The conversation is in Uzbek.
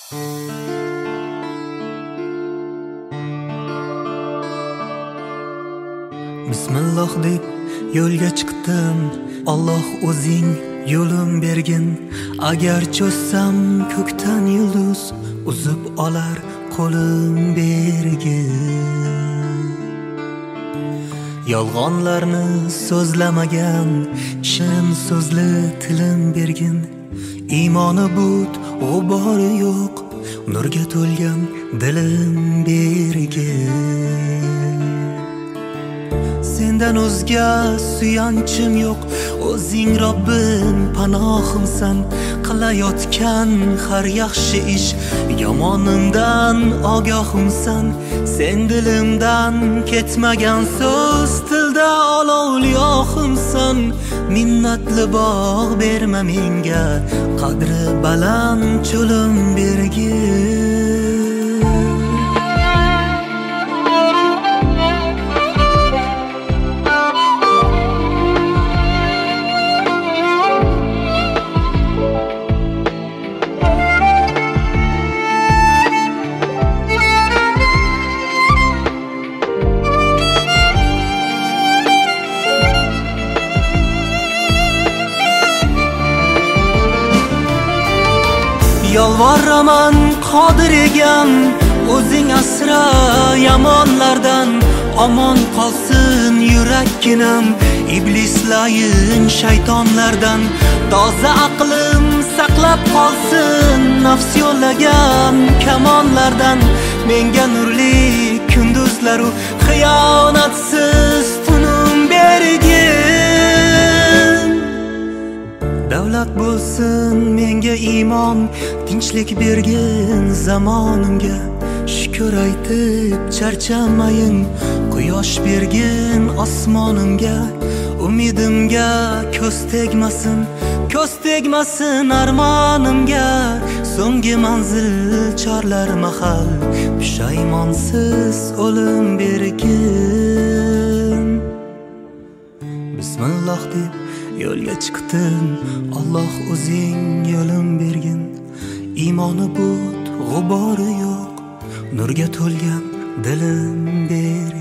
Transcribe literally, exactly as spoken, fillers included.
Bismillah deb yo'lga chiqdim, Alloh o'zing yo'lim bergin. Agar cho'ssam ko'kdan yulduz, uzib olar qo'lim bergin. Yolg'onlarni so'zlamagan shin so'zli tilim bergin. Iymoni but g'ubori yo'q, nurga to'lgan dilim bergin. Sendan o'zga suyanchim yo'q, o'zing Robbim panohimsan. Qilayotgan har yaxshi ish yomonimdan ogohimsan. Sen dilimdan ketmagan so'z, tilda olovli ohimsan. Minnatli bog' berma menga, qadri baland cho'lim bergin. Yolvoraman qodir egam, o'zing asra yomonlardan. Omon qolsin yurakkinam, iblislayin shaytonlardan. Toza aqlim saqlab qolsin nafs yo'llagan kamonlardan. Menga nurli kunduzlaru xiyonatsiz tunum bergin. Davlat bo'lsin menga iymon, tinchlik bergin zamonimga. Shukr aytib charchamayin, quyosh bergin osmonimga. Umidimga ko'z tegmasin, ko'z tegmasin armonimga. So'nggi manzil chorlar mahal, pushaymonsiz o'lim bergin. Bismillah deb yo'lga chiqdim, Alloh o'zing yo'lim bergin. Iymoni but g'ubori yo'q, nurga to'lgan dilim bergin.